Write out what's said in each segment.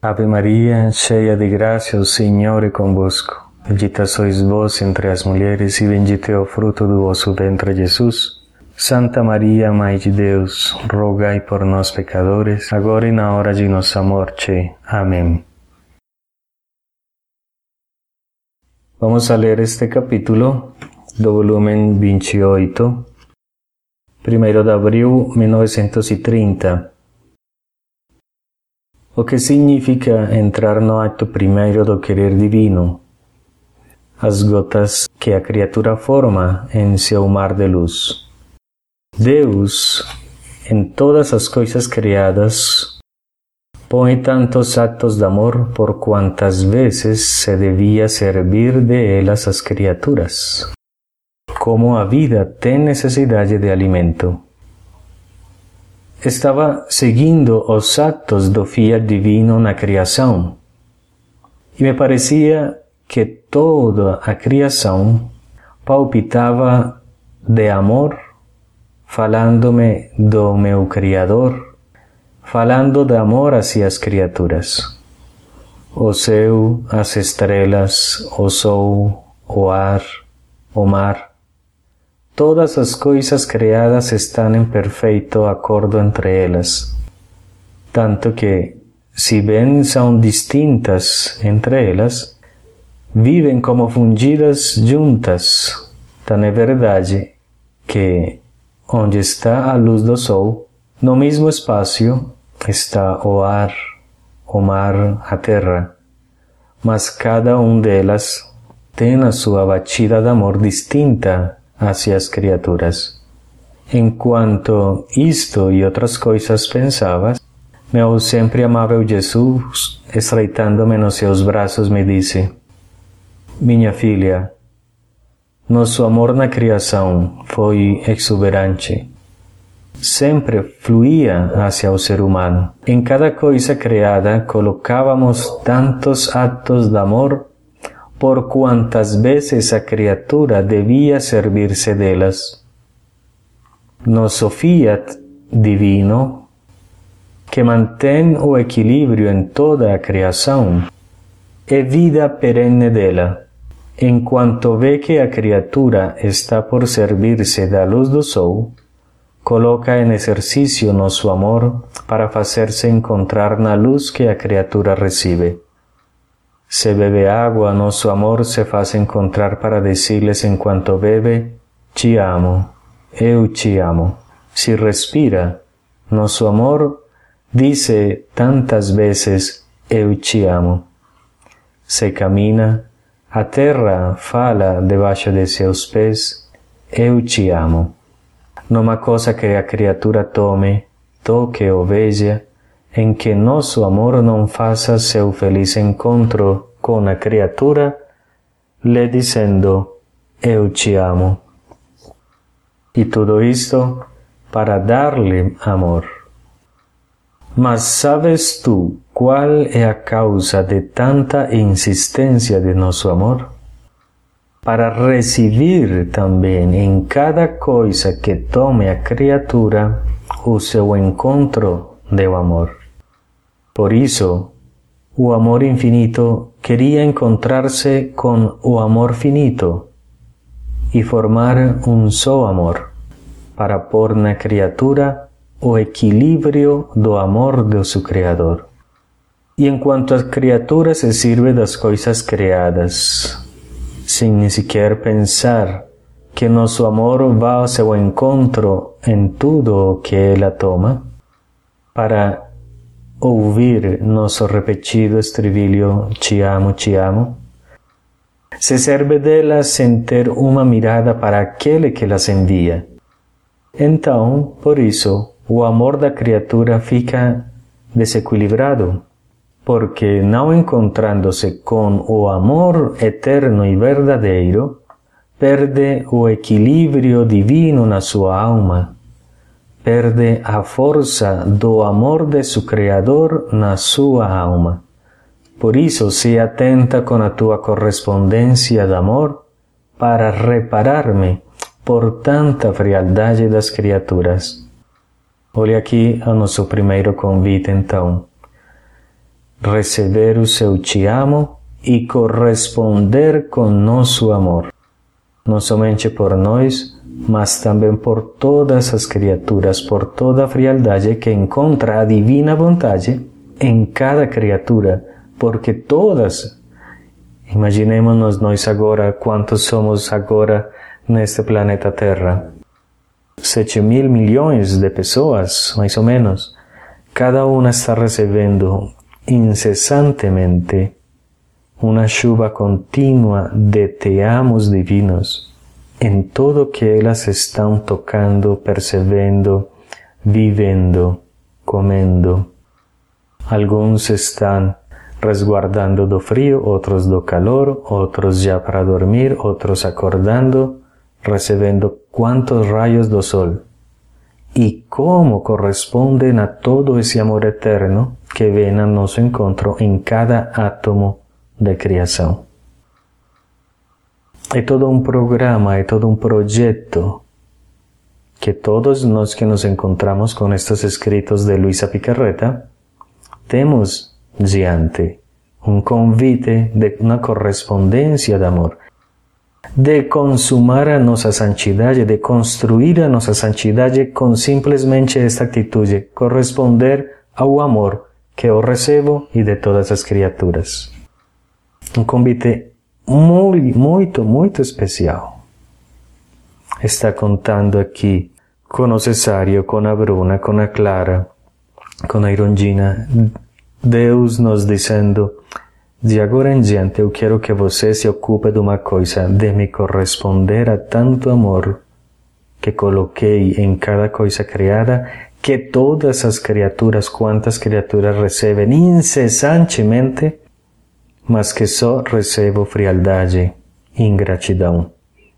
Ave Maria, cheia de graça, o Senhor é convosco. Bendita sois vós entre as mulheres e bendito é o fruto do vosso ventre, Jesus. Santa Maria, Mãe de Deus, rogai por nós pecadores, agora e na hora de nossa morte. Amém. Vamos a ler este capítulo do volumen 28, 1 de abril 1930. O que significa entrar no acto primeiro do querer divino, as gotas que a criatura forma em seu mar de luz. Deus, em todas as coisas criadas, põe tantos actos de amor por quantas vezes se devia servir de elas as criaturas. Como a vida tem necessidade de alimento. Estava seguindo os actos do fiat divino na criação, e me parecia que toda a criação palpitava de amor, falando-me do meu Criador, falando de amor hacia as criaturas. O céu, as estrelas, o sol, o ar, o mar, todas as coisas criadas estão em perfeito acordo entre elas, tanto que, se bem são distintas entre elas, vivem como fundidas juntas. Tão é verdade que, onde está a luz do sol, no mesmo espaço está o ar, o mar, a terra, mas cada delas tem a sua batida de amor distinta hacia as criaturas. Enquanto isto e outras coisas pensava, meu sempre amável Jesus, estreitando-me nos seus braços, me disse: minha filha, nosso amor na criação foi exuberante. Sempre fluía hacia o ser humano. Em cada coisa criada colocávamos tantos atos de amor por quantas vezes a criatura devia servir-se delas. Nosso fiat divino, que mantém o equilíbrio em toda a criação, é vida perene dela, enquanto vê que a criatura está por servir-se da luz do sol, coloca em exercício nosso amor para fazer-se encontrar na luz que a criatura recebe. Se bebe água, nosso amor se faz encontrar para dizer-lhes enquanto bebe: te amo, eu te amo. Se respira, nosso amor diz tantas vezes: eu te amo. Se camina, a terra fala debaixo de seus pés: eu te amo. Numa coisa que a criatura tome, toque ou veja, em que nosso amor não faça seu feliz encontro com a criatura, lhe dizendo: eu te amo. E tudo isto para dar-lhe amor. Mas sabes tu qual é a causa de tanta insistência de nosso amor? Para receber também em cada coisa que tome a criatura o seu encontro do amor. Por isso, o amor infinito queria encontrar-se com o amor finito e formar só amor, para pôr na criatura o equilíbrio do amor de seu Criador. E enquanto a criatura se serve das coisas criadas, sem nem sequer pensar que nosso amor vá ao seu encontro em tudo o que ela toma, para ouvir nosso repetido estribilho te amo, se serve delas sem ter uma mirada para aquele que las envia. Então, por isso, o amor da criatura fica desequilibrado, porque não encontrando-se com o amor eterno e verdadeiro, perde o equilíbrio divino na sua alma, perde a força do amor de seu Criador na sua alma. Por isso, se atenta com a tua correspondência de amor para reparar-me por tanta frialdade das criaturas. Olhe aqui o nosso primeiro convite, então. receber o seu te amo e corresponder com nosso amor, não somente por nós, mas também por todas as criaturas, por toda a frialdade que encontra a divina vontade em cada criatura, porque todas, imaginemos nós agora, quantos somos agora neste planeta Terra, 7.000 milhões de pessoas, mais ou menos, cada uma está recebendo incessantemente uma chuva contínua de te amos divinos em tudo que elas estão tocando, percebendo, vivendo, comendo. Alguns estão resguardando do frio, outros do calor, outros já para dormir, outros acordando, recebendo quantos raios do sol. E como correspondem a todo esse amor eterno que vem a nosso encontro em cada átomo de criação. É todo um programa, é todo um projeto que todos nós que nos encontramos com estes escritos de Luisa Picarreta temos diante um convite de uma correspondência de amor, de consumar a nossa santidade, de construir a nossa santidade com simplesmente esta atitude, corresponder ao amor que eu recebo e de todas as criaturas. Um convite muito especial. Está contando aqui com o Cesário, com a Bruna, com a Clara, com a Irondina, Deus nos dizendo: de agora em diante eu quero que você se ocupe de uma coisa, de me corresponder a tanto amor que coloquei em cada coisa criada, que todas as criaturas, quantas criaturas recebem incessantemente, mas que só recebo frialdade e ingratidão.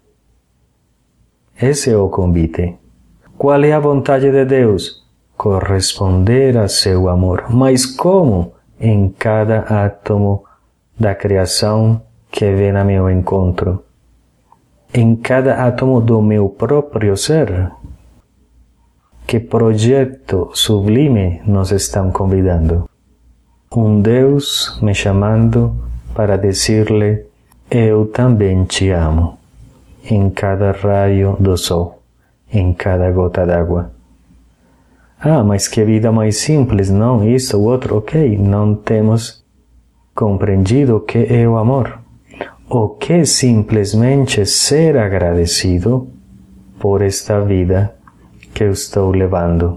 Esse é o convite. Qual é a vontade de Deus? Corresponder a seu amor. Mas como? Em cada átomo da criação que vem a meu encontro. Em cada átomo do meu próprio ser. Que projeto sublime nos estão convidando. Um Deus me chamando para dizer-lhe: eu também te amo, em cada raio do sol, em cada gota d'água. Ah, mas que vida mais simples, não? Isso, o outro, ok, não temos compreendido o que é o amor. O que é simplesmente ser agradecido por esta vida que eu estou levando.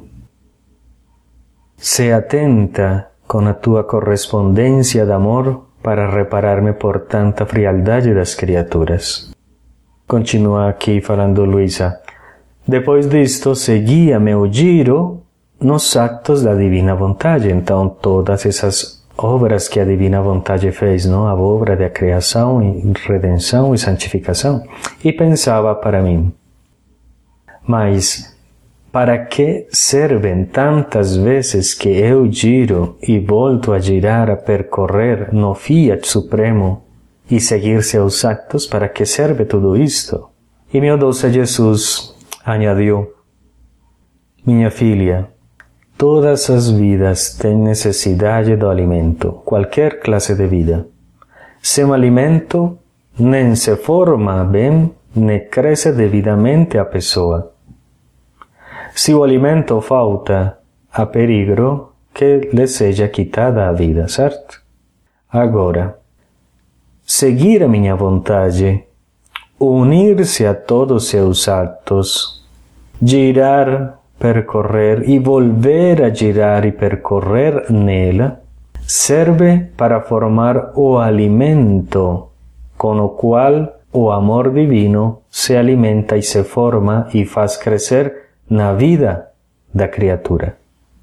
Se atenta com a tua correspondência de amor para reparar-me por tanta frialdade das criaturas. Continua aqui falando Luisa. Depois disto, seguia meu giro nos actos da divina vontade. Então, todas essas obras que a divina vontade fez, não? A obra da criação, e redenção e santificação. E pensava para mim, mas para que servem tantas vezes que eu giro e volto a girar, a percorrer no Fiat Supremo e seguir seus actos? Para que serve tudo isto? E meu doce Jesus añadiu: minha filha, todas as vidas têm necessidade do alimento, qualquer classe de vida. Sem alimento, nem se forma bem, nem cresce devidamente a pessoa. Se o alimento falta, há perigo que lhe seja quitada a vida, certo? Agora, seguir a minha vontade, unir-se a todos seus atos, girar, percorrer e volver a girar e percorrer nela, serve para formar o alimento com o qual o amor divino se alimenta e se forma e faz crescer na vida da criatura.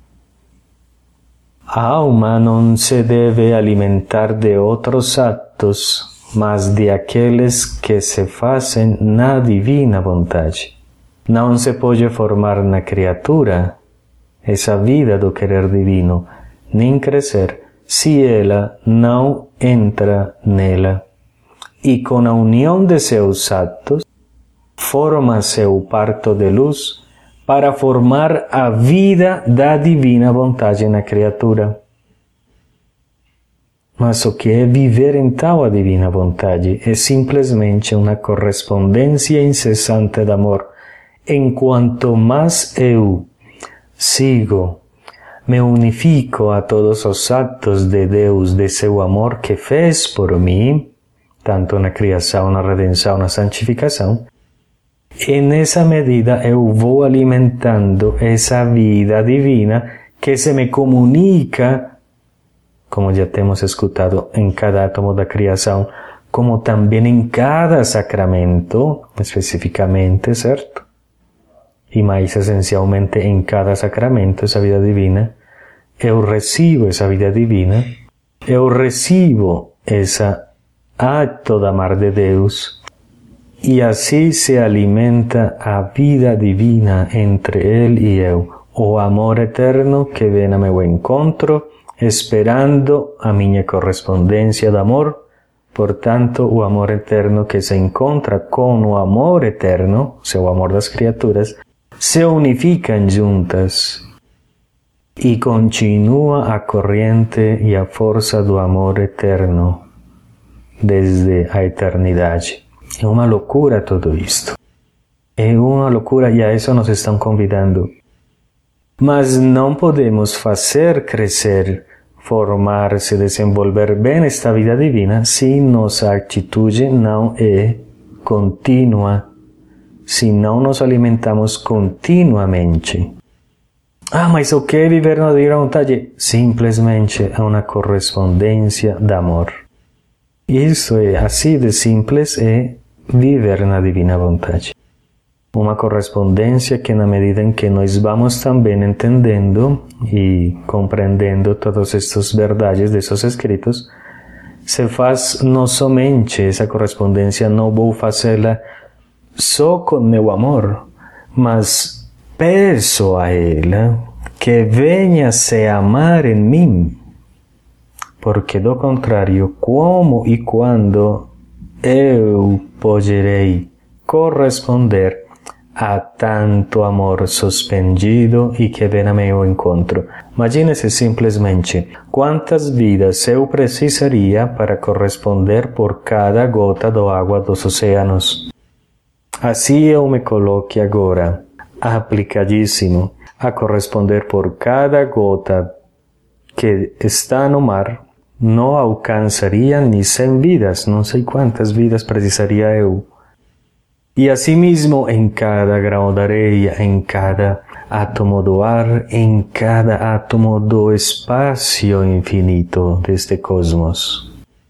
A alma não se deve alimentar de outros atos, mas de aqueles que se fazem na divina vontade. Não se pode formar na criatura essa vida do querer divino, nem crescer, se ela não entra nela. E com a união de seus atos, forma-se o parto de luz para formar a vida da divina vontade na criatura. Mas o que é viver em tal a divina vontade é simplesmente uma correspondência incessante de amor. Enquanto mais eu sigo, me unifico a todos os actos de Deus, de seu amor que fez por mim, tanto na criação, na redenção, na santificação, e nessa medida eu vou alimentando essa vida divina que se me comunica, como já temos escutado, em cada átomo da criação, como também em cada sacramento, especificamente, certo? E mais essencialmente em cada sacramento, essa vida divina, eu recebo essa vida divina, eu recebo esse acto de amar de Deus, e assim se alimenta a vida divina entre Ele e eu, o amor eterno que vem a meu encontro, esperando a minha correspondência de amor. Portanto, o amor eterno que se encontra com o amor eterno, seu amor das criaturas, se unificam juntas e continua a corrente e a força do amor eterno desde a eternidade. É uma loucura tudo isto. É uma loucura e a isso nos estão convidando. Mas não podemos fazer crescer, formar-se, desenvolver bem esta vida divina se nossa atitude não é contínua, se não nos alimentamos continuamente. Mas o que é viver na divina vontade? Simplesmente é uma correspondência de amor. Isso é assim de simples, é viver na divina vontade. Uma correspondência que, na medida em que nós vamos também entendendo e compreendendo todas estas verdades desses escritos, se faz não somente essa correspondência, não vou fazê-la só com meu amor, mas peço a ela que venha se amar em mim, porque do contrário, como e quando eu poderei corresponder a tanto amor suspendido e que vem a meu encontro? Imagine-se simplesmente quantas vidas eu precisaria para corresponder por cada gota de água dos oceanos. Assim eu me coloque agora, aplicadíssimo, a corresponder por cada gota que está no mar, não alcançaria nem 100 vidas, não sei quantas vidas precisaria eu. E assim mesmo em cada grão de areia, em cada átomo do ar, em cada átomo do espaço infinito deste cosmos.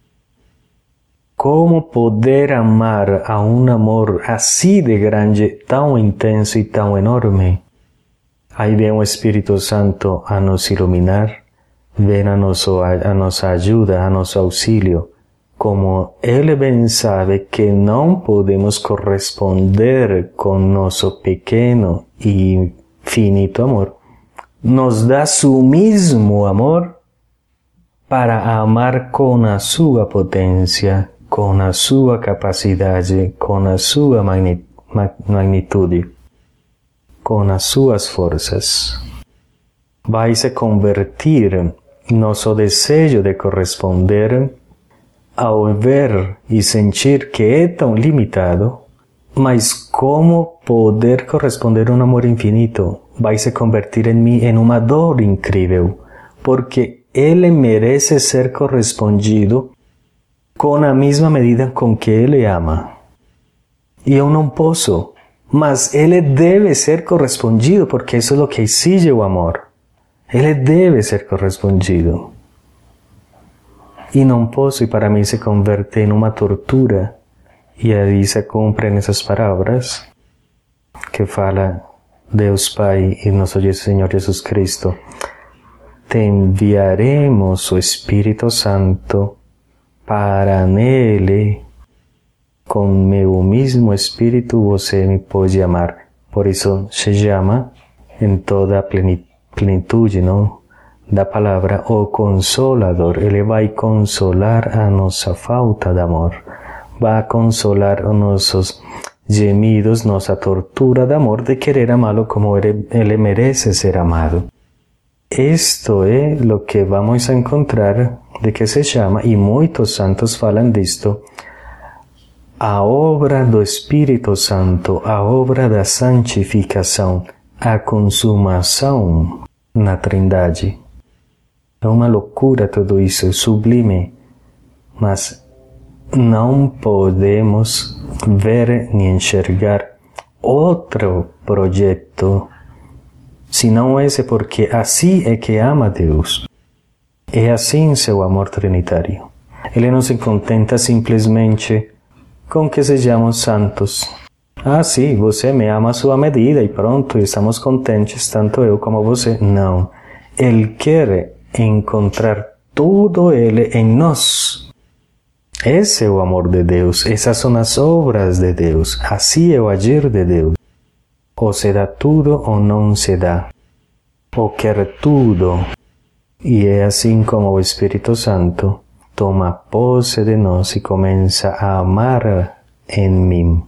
Como poder amar a um amor assim de grande, tão intenso e tão enorme? Aí vem o Espírito Santo a nos iluminar, vem a nossa ajuda, a nosso auxílio. Como Ele bem sabe que não podemos corresponder com nosso pequeno e finito amor, nos dá seu mesmo amor para amar com a sua potência, com a sua capacidade, com a sua magnitude, com as suas forças. Vai se convertir nosso desejo de corresponder ao ver e sentir que é tão limitado, mas como poder corresponder a um amor infinito vai se convertir em mim em uma dor incrível, porque Ele merece ser correspondido com a mesma medida com que Ele ama. E eu não posso, mas Ele deve ser correspondido, porque isso é o que exige o amor. Ele deve ser correspondido. E não posso, e para mim se converte em uma tortura. E aí se cumprem essas palavras que fala Deus Pai e nosso Senhor Jesus Cristo. Te enviaremos o Espírito Santo para nele, com meu mesmo Espírito você me pode amar. Por isso se chama em toda a plenitude, não? Da palavra o Consolador. Ele vai consolar a nossa falta de amor, vai consolar os nossos gemidos, nossa tortura de amor, de querer amá-lo como ele merece ser amado. Esto é o que vamos a encontrar de que se chama, e muitos santos falam disto, a obra do Espírito Santo, a obra da santificação, a consumação na Trindade. É uma loucura tudo isso, é sublime, mas não podemos ver nem enxergar outro projeto, senão esse, porque assim é que ama Deus. É assim seu amor trinitário. Ele não se contenta simplesmente com que sejamos santos. Ah, sim, você me ama à sua medida e pronto, estamos contentes, tanto eu como você. Não. Ele quer encontrar tudo Ele em nós. Esse é o amor de Deus, essas são as obras de Deus, assim é o agir de Deus. Ou se dá tudo ou não se dá, ou quer tudo. E é assim como o Espírito Santo toma posse de nós e começa a amar em mim.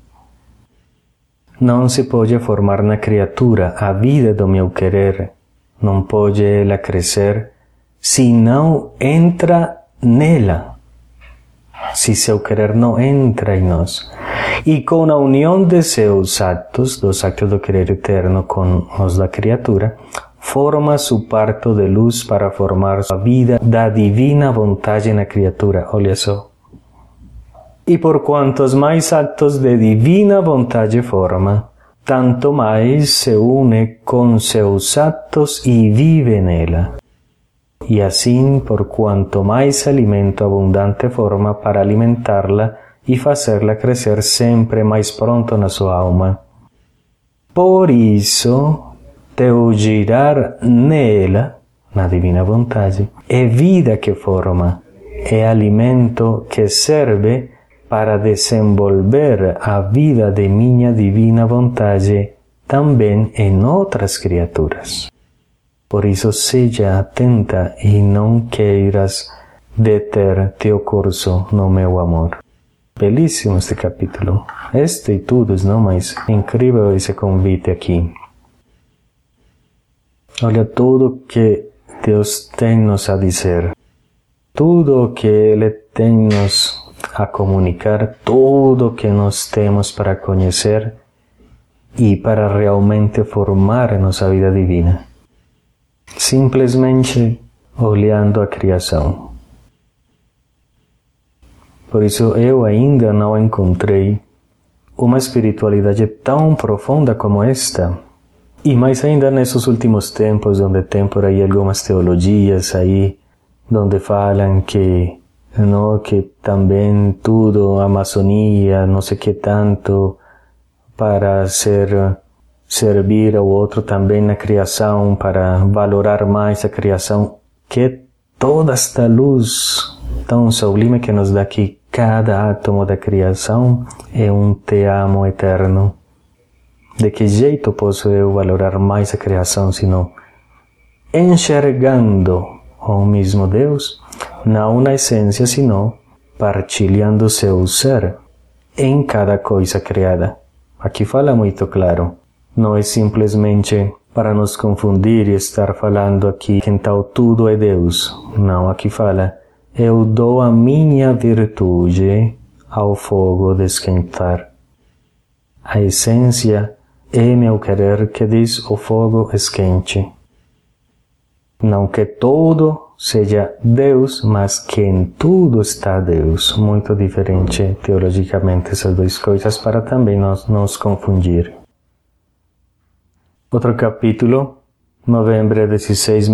Não se pode formar na criatura a vida do meu querer, não pode ela crescer se não entra nela, se seu querer não entra em nós. E com a união de seus atos, dos atos do querer eterno com os da criatura, forma su parto de luz para formar a vida da divina vontade na criatura. Olha só. E por quantos mais atos de divina vontade forma, tanto mais se une com seus atos e vive nela. E assim, por quanto mais alimento abundante forma para alimentarla e fazerla crescer sempre mais pronto na sua alma. Por isso, teu girar nela, na divina vontade, é vida que forma, é alimento que serve para desenvolver a vida de minha divina vontade também em outras criaturas. Por isso, seja atenta e não queiras deter teu curso no meu amor. Belíssimo este capítulo. Este e todos, não? Mas incrível esse convite aqui. Olha tudo que Deus tem nos a dizer. Tudo o que Ele tem nos a comunicar, tudo que nós temos para conhecer e para realmente formar nossa vida divina. Simplesmente olhando a criação. Por isso eu ainda não encontrei uma espiritualidade tão profunda como esta. E mais ainda nesses últimos tempos, onde tem por aí algumas teologias aí, onde falam que também tudo, a maçonia, não sei que tanto, para servir ao outro também na criação, para valorar mais a criação, que toda esta luz tão sublime que nos dá aqui, cada átomo da criação é um te amo eterno. De que jeito posso eu valorar mais a criação, senão enxergando o mesmo Deus, não na essência, senão partilhando seu ser em cada coisa criada. Aqui fala muito claro. Não é simplesmente para nos confundir e estar falando aqui que então tudo é Deus. Não, aqui fala, eu dou a minha virtude ao fogo de esquentar. A essência é meu querer que diz o fogo esquente. Não que tudo seja Deus, mas que em tudo está Deus. Muito diferente teologicamente essas duas coisas para também nos confundir. Outro capítulo, novembro 16,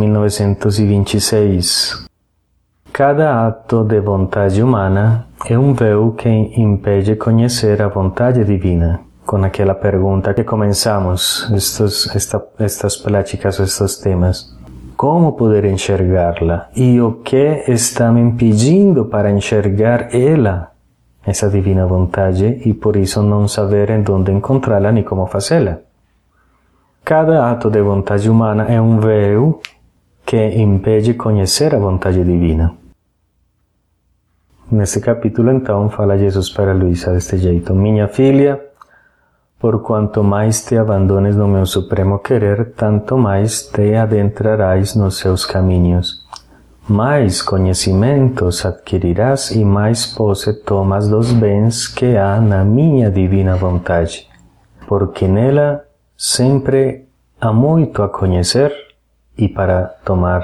1926. Cada ato de vontade humana é um véu que impede conhecer a vontade divina. Com aquela pergunta que começamos estas pláticas, estes temas. Como poder enxergá-la? E o que está me impedindo para enxergar ela, essa divina vontade, e por isso não saber onde encontrá-la nem como fazê-la? Cada ato de vontade humana é um véu que impede conhecer a vontade divina. Nesse capítulo, então, fala Jesus para Luísa deste jeito: minha filha, por quanto mais te abandones no meu supremo querer, tanto mais te adentrarás nos seus caminhos. mais conhecimentos adquirirás e mais posse tomas dos bens que há na minha divina vontade, porque nela sempre há muito a conhecer e para tomar.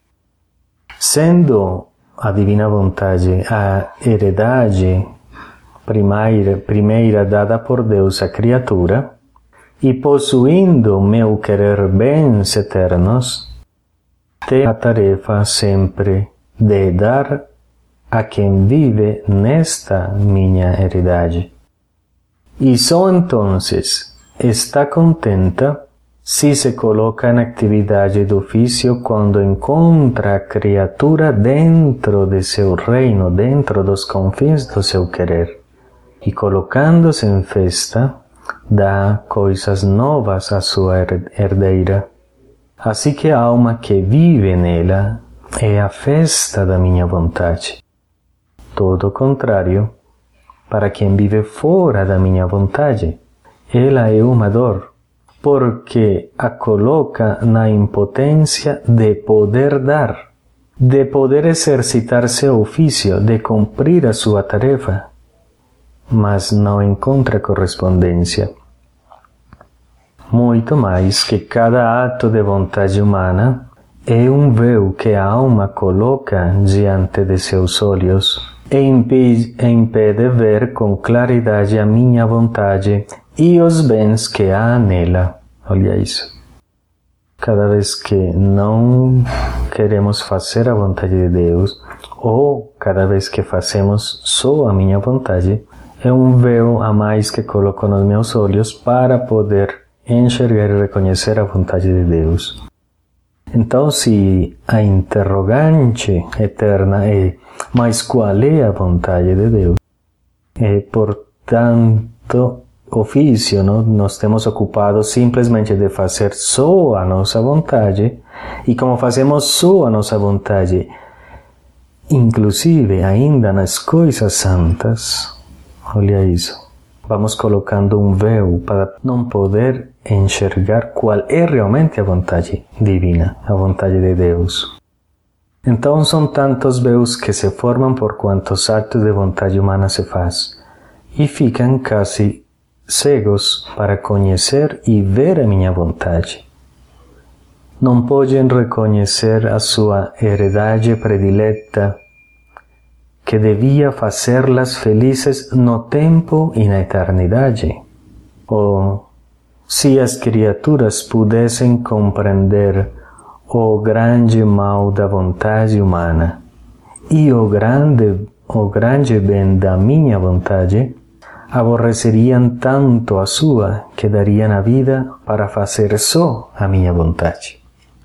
Sendo a divina vontade a heredade primeira dada por Deus à criatura, e possuindo meu querer bens eternos, tem a tarefa sempre de dar a quem vive nesta minha heredade. E só entonces está contenta se se coloca na atividade do ofício quando encontra a criatura dentro de seu reino, dentro dos confins do seu querer, e colocando-se em festa, dá coisas novas à sua herdeira. Assim que a alma que vive nela é a festa da minha vontade. Todo o contrário, para quem vive fora da minha vontade, ela é uma dor, porque a coloca na impotência de poder dar, de poder exercitar seu ofício, de cumprir a sua tarefa, mas não encontra correspondência. Muito mais que cada ato de vontade humana é um véu que a alma coloca diante de seus olhos e impede ver com claridade a minha vontade e os bens que há nela. Olha isso. Cada vez que não queremos fazer a vontade de Deus, ou cada vez que fazemos só a minha vontade, é um véu a mais que coloco nos meus olhos para poder enxergar e reconhecer a vontade de Deus. Então, se a interrogante eterna é: mas qual é a vontade de Deus? E, portanto, ofício, não? Nós temos ocupado simplesmente de fazer só a nossa vontade, e como fazemos só a nossa vontade, inclusive ainda nas coisas santas, olha isso, vamos colocando um véu para não poder enxergar qual é realmente a vontade divina, a vontade de Deus. Então são tantos véus que se formam por quantos atos de vontade humana se faz, e ficam quase cegos para conhecer e ver a minha vontade. Não podem reconhecer a sua heredade predileta, que devia fazê-las felizes no tempo e na eternidade. Ou, se as criaturas pudessem compreender o grande mal da vontade humana e o grande bem da minha vontade, aborreceriam tanto a sua que dariam a vida para fazer só a minha vontade.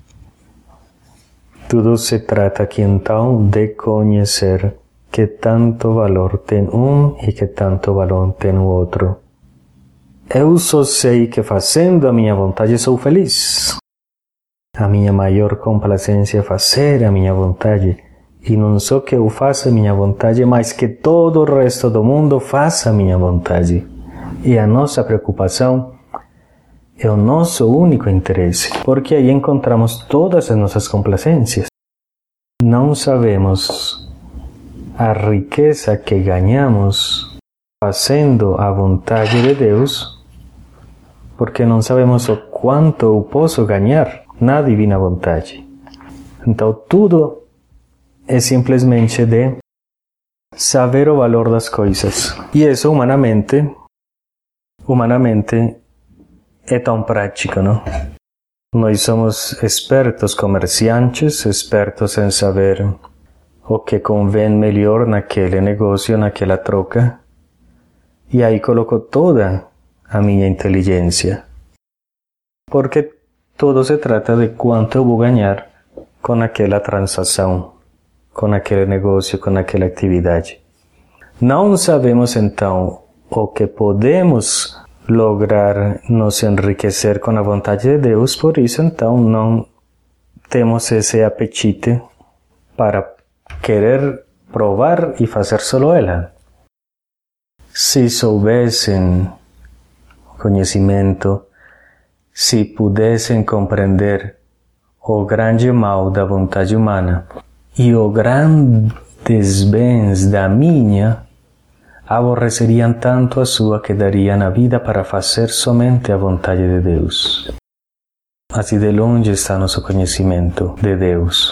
Tudo se trata aqui então de conhecer que tanto valor tem um e que tanto valor tem o outro. Eu só sei que fazendo a minha vontade sou feliz. A minha maior complacência é fazer a minha vontade, e não só que eu faça a minha vontade, mas que todo o resto do mundo faça a minha vontade. E a nossa preocupação é o nosso único interesse, porque aí encontramos todas as nossas complacências. Não sabemos a riqueza que ganhamos fazendo a vontade de Deus, porque não sabemos o quanto eu posso ganhar na divina vontade. Então tudo é simplesmente de saber o valor das coisas. E isso humanamente é tão prático, não? Nós somos expertos comerciantes, expertos em saber o que convém melhor naquele negócio, naquela troca. E aí coloco toda a minha inteligência. Porque tudo se trata de quanto eu vou ganhar com aquela transação, com aquele negócio, com aquela atividade. Não sabemos então o que podemos lograr nos enriquecer com a vontade de Deus, por isso então não temos esse apetite para querer provar e fazer só ela. Se soubessem conhecimento, se pudessem compreender o grande mal da vontade humana e os grandes bens da minha aborreceriam tanto a sua que dariam a vida para fazer somente a vontade de Deus. Assim de longe está nosso conhecimento de Deus.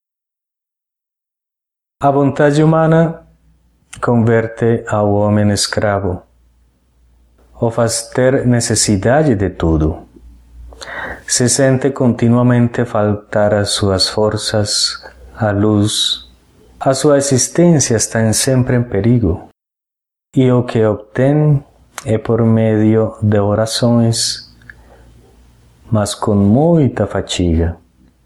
A vontade humana converte ao homem escravo, o faz ter necessidade de tudo. Se sente continuamente faltar as suas forças, a luz, a sua existência está sempre em perigo. E o que obtém é por meio de orações, mas com muita fatiga.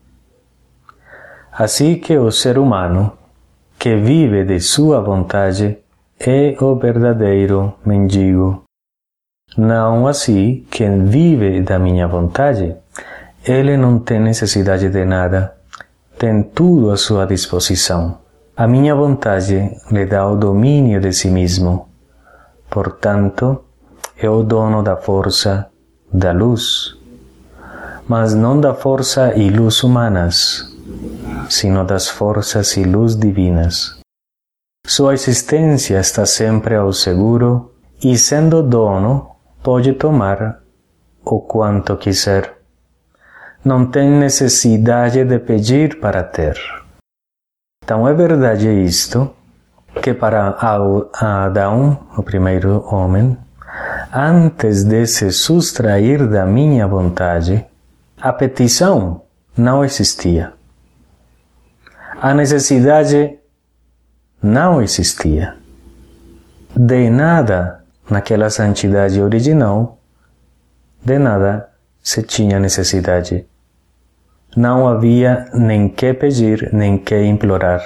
Assim que o ser humano, que vive de sua vontade, é o verdadeiro mendigo. Não assim quem vive da minha vontade. Ele não tem necessidade de nada, tem tudo à sua disposição. A minha vontade lhe dá o domínio de si mesmo. Portanto, é o dono da força, da luz, mas não da força e luz humanas, sino das forças e luz divinas. Sua existência está sempre ao seguro e, sendo dono, pode tomar o quanto quiser. Não tem necessidade de pedir para ter. Então é verdade isto, que para Adão, o primeiro homem, antes de se sustrair da minha vontade, a petição não existia. A necessidade não existia. De nada, naquela santidade original, de nada se tinha necessidade. Não havia nem que pedir, nem que implorar.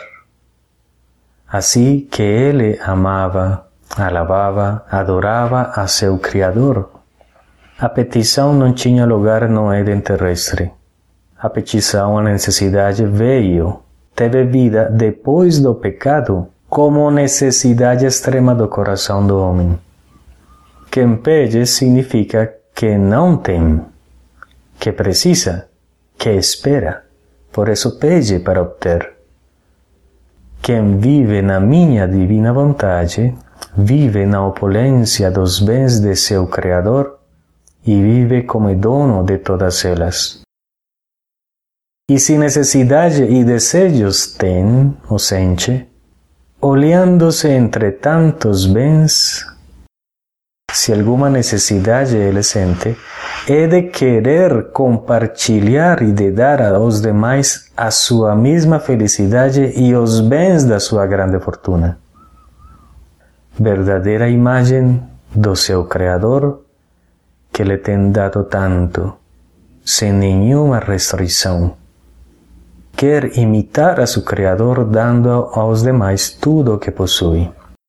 Assim que ele amava, alabava, adorava a seu Criador. A petição não tinha lugar no Éden terrestre. A petição, a necessidade veio, teve vida depois do pecado, como necessidade extrema do coração do homem. Quem pede significa que não tem, que precisa, que espera. Por isso pede para obter. Quem vive na minha divina vontade, vive na opulência dos bens de seu Criador e vive como dono de todas elas. E se necessidade e desejos tem, ou sente, olhando-se entre tantos bens, se alguma necessidade ele sente, é de querer compartilhar e de dar aos demais a sua mesma felicidade e os bens da sua grande fortuna. Verdadeira imagem do seu Criador, que lhe tem dado tanto, sem nenhuma restrição. Quer imitar a seu Criador dando aos demais tudo o que possui.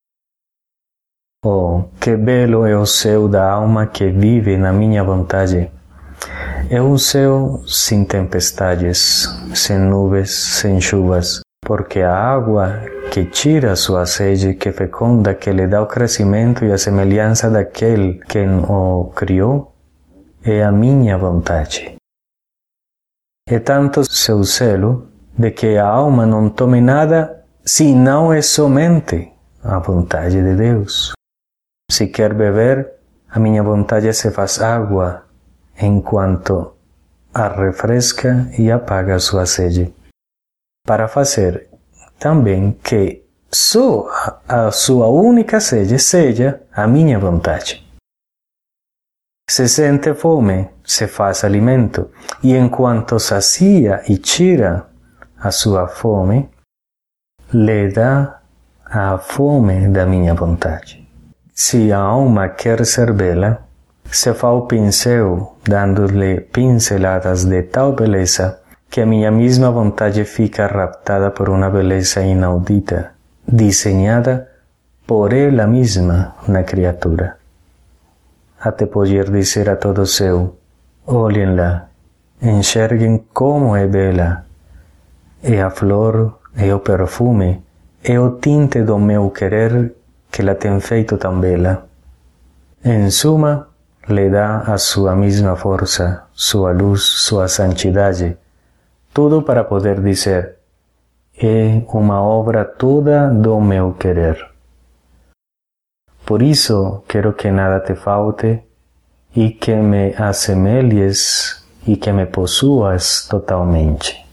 Oh, que belo é o céu da alma que vive na minha vontade. É um céu sem tempestades, sem nuvens, sem chuvas, porque a água que tira sua sede, que fecunda, que lhe dá o crescimento e a semelhança daquele que o criou, é a minha vontade. É tanto seu zelo de que a alma não tome nada se não é somente a vontade de Deus. Se quer beber, a minha vontade se faz água, enquanto a refresca e apaga sua sede, para fazer também que só a sua única sede seja a minha vontade. Se sente fome, se faz alimento, e enquanto sacia e tira a sua fome, lhe dá a fome da minha vontade. Se a alma quer ser bela, se faz o pincel, dando-lhe pinceladas de tal beleza que a minha mesma vontade fica raptada por uma beleza inaudita, desenhada por ela mesma na criatura. Até poder dizer a todo seu: olhem-la, enxerguem como é bela, é a flor, é o perfume, é o tinte do meu querer que la tem feito tão bela. Em suma, lhe dá a sua mesma força, sua luz, sua santidade, tudo para poder dizer: é uma obra toda do meu querer. Por isso, quero que nada te falte e que me assemelhes e que me possuas totalmente.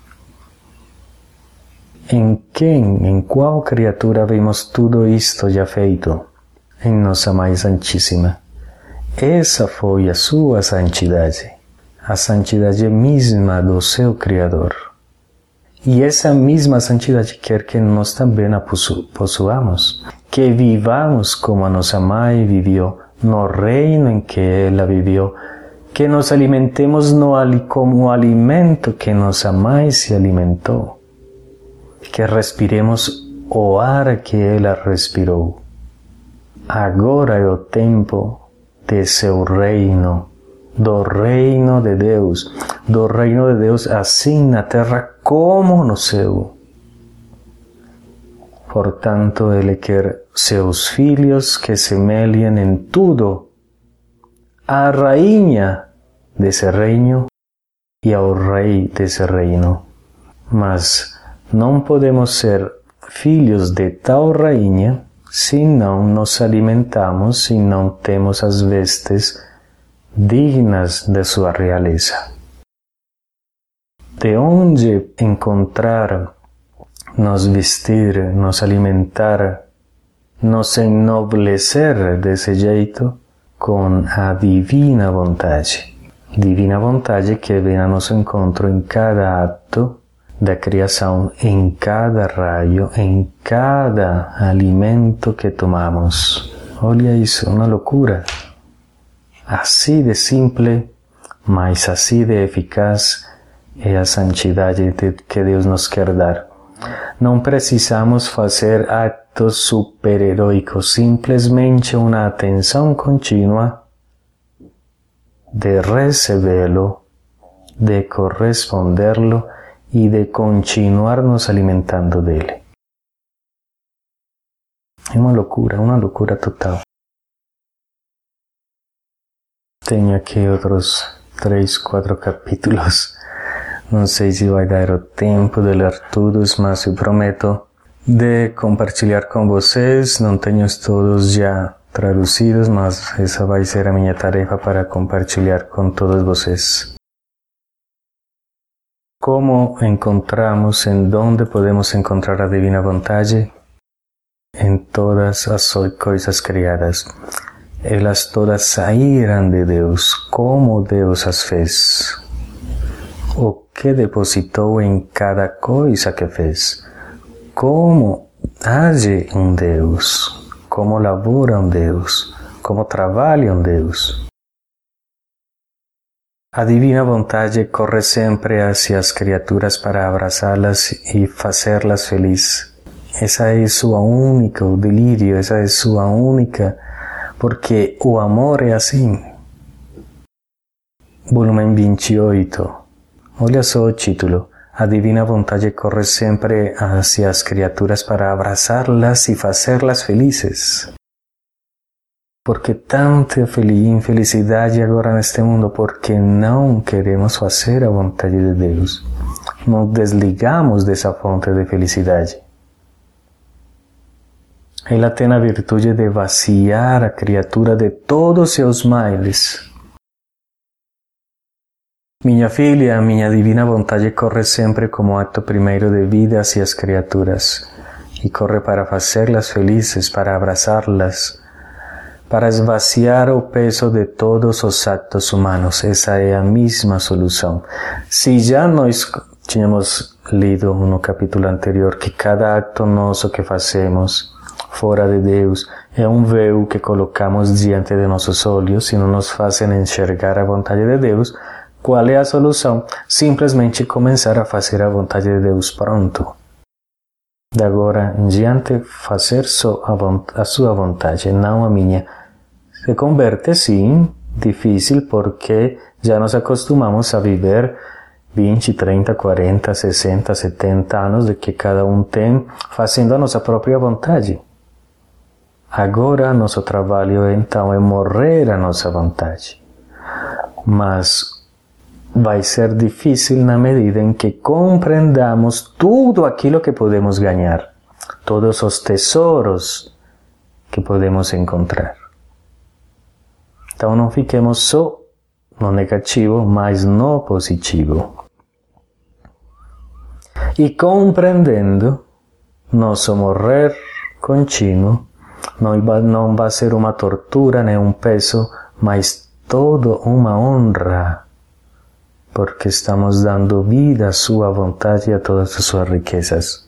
Em qual criatura vemos tudo isto já feito? Em nossa Mãe Santíssima. Essa foi a sua santidade, a santidade mesma do seu Criador. E essa mesma santidade quer que nós também a possuamos, que vivamos como a nossa Mãe viveu, no reino em que ela viveu, que nos alimentemos como o alimento que nossa Mãe se alimentou, que respiremos o ar que ela respirou. Agora é o tempo de seu reino, do reino de Deus assim na terra como no céu. Portanto, Ele quer seus filhos que semelhem em tudo à rainha desse reino e ao rei desse reino. Mas não podemos ser filhos de tal rainha se não nos alimentamos, se não temos as vestes dignas de sua realeza. De onde encontrar, nos vestir, nos alimentar, nos ennoblecer desse jeito com a divina vontade. Divina vontade que vem a nosso encontro em cada ato da criação, em cada raio, em cada alimento que tomamos. Olha isso, uma loucura. Assim de simples, mas assim de eficaz é a santidade que Deus nos quer dar. Não precisamos fazer atos super-heróicos, simplesmente uma atenção contínua de recebê-lo, de corresponder-lo e de continuar nos alimentando dele. É uma loucura total. Tenho aqui outros 3, 4 capítulos. Não sei se vai dar o tempo de ler todos, mas eu prometo de compartilhar com vocês. Não tenho todos já traduzidos, mas essa vai ser a minha tarefa para compartilhar com todos vocês. Como encontramos, em onde podemos encontrar a divina vontade? Em todas as coisas criadas. Elas todas saíram de Deus, como Deus as fez. O que depositou em cada coisa que fez. Como age um Deus, como labora um Deus, como trabalha um Deus. A divina vontade corre sempre hacia as criaturas para abraçá-las e fazê-las felizes. Essa é sua única, o delírio, essa é sua única, porque o amor é assim. Volume 28. Olha só o título. A divina vontade corre sempre hacia as criaturas para abraçá-las e fazê-las felizes. Porque tanta infelicidade agora neste mundo, porque não queremos fazer a vontade de Deus. Nos desligamos dessa fonte de felicidade. Ela tem a virtude de vaciar a criatura de todos seus males. Minha filha, minha divina vontade corre sempre como ato primeiro de vida hacia as criaturas, e corre para fazê-las felizes, para abraçá-las, para esvaziar o peso de todos os atos humanos. Essa é a mesma solução. Se já nós tínhamos lido no capítulo anterior que cada ato nosso que fazemos fora de Deus é um véu que colocamos diante de nossos olhos e não nos fazem enxergar a vontade de Deus, qual é a solução? Simplesmente começar a fazer a vontade de Deus pronto. De agora em diante, fazer só a sua vontade, não a minha. Se converte, sim, difícil, porque já nos acostumamos a viver 20, 30, 40, 60, 70 anos de que cada um tem, fazendo a nossa própria vontade. Agora, nosso trabalho, então, é morrer a nossa vontade. Mas vai ser difícil na medida em que compreendamos tudo aquilo que podemos ganhar, todos os tesouros que podemos encontrar. Então não fiquemos só no negativo, mas no positivo. E compreendendo, nosso morrer contínuo não vai ser uma tortura nem um peso, mas toda uma honra, porque estamos dando vida à sua vontade e a todas as suas riquezas.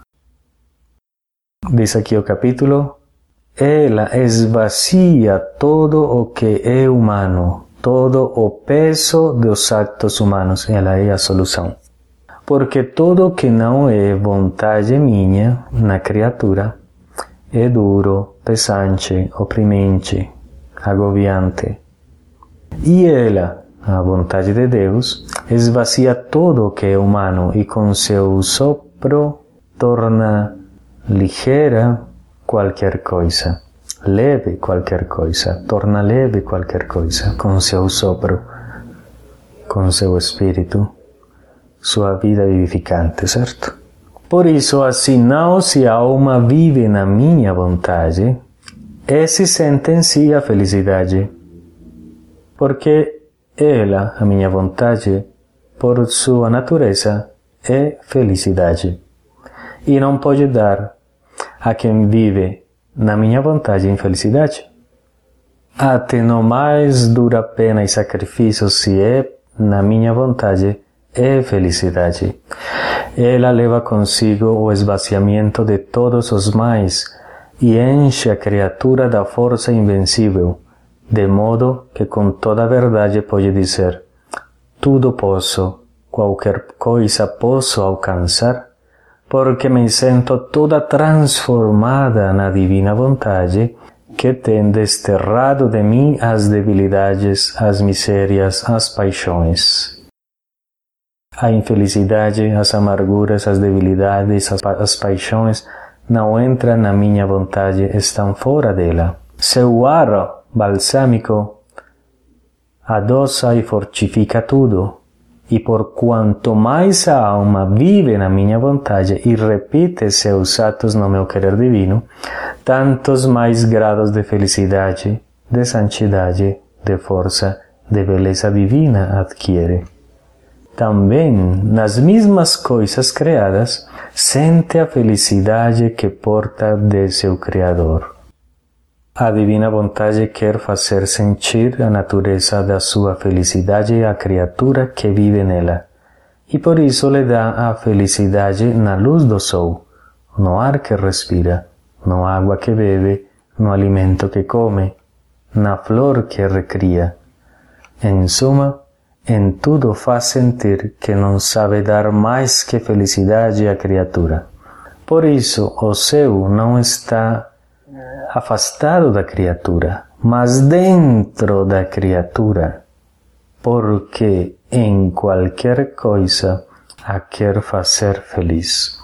Diz aqui o capítulo: ela esvazia todo o que é humano, todo o peso dos actos humanos. Ela é a solução. Porque tudo que não é vontade minha na criatura é duro, pesante, oprimente, agobiante. E ela, a vontade de Deus, esvazia tudo o que é humano e com seu sopro torna ligeira qualquer coisa, leve qualquer coisa, torna leve qualquer coisa, com seu sopro, com seu espírito, sua vida vivificante, certo? Por isso, assim não se a alma vive na minha vontade, esse sente em si a felicidade, porque ela, a minha vontade, por sua natureza, é felicidade. E não pode dar a quem vive na minha vontade infelicidade. Até no mais dura pena e sacrifício, se é na minha vontade, é felicidade. Ela leva consigo o esvaziamento de todos os mais e enche a criatura da força invencível, de modo que com toda a verdade pode dizer: tudo posso, qualquer coisa posso alcançar, porque me sinto toda transformada na divina vontade que tem desterrado de mim as debilidades, as misérias, as paixões. A infelicidade, as amarguras, as debilidades, as paixões não entram na minha vontade, estão fora dela. Seu ar balsâmico adoça e fortifica tudo, e por quanto mais a alma vive na minha vontade e repite seus atos no meu querer divino, tantos mais grados de felicidade, de santidade, de força, de beleza divina adquire. Também, nas mesmas coisas criadas, sente a felicidade que porta de seu Criador. A divina vontade quer fazer sentir a natureza da sua felicidade à criatura que vive nela, e por isso lhe dá a felicidade na luz do sol, no ar que respira, na água que bebe, no alimento que come, na flor que recria. Em suma, em tudo faz sentir que não sabe dar mais que felicidade à criatura. Por isso, o céu não está afastado da criatura, mas dentro da criatura, porque em qualquer coisa a quer fazer feliz.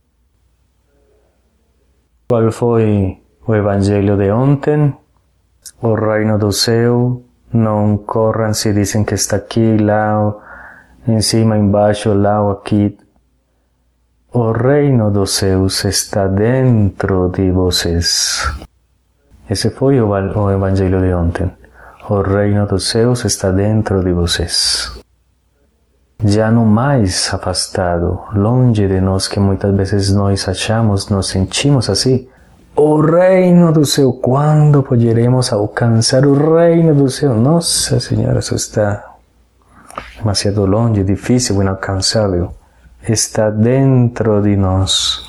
Qual foi o evangelho de ontem? O reino do céu. Não corram se dizem que está aqui, lá, em cima, embaixo, lá ou aqui. O reino dos céus está dentro de vocês. Esse foi o evangelho de ontem. O reino dos céus está dentro de vocês. Já não mais afastado, longe de nós, que muitas vezes nós achamos, nos sentimos assim. O reino do céu, quando poderemos alcançar o reino do céu? Nossa Senhora, isso está demasiado longe, difícil, inalcançável. Está dentro de nós.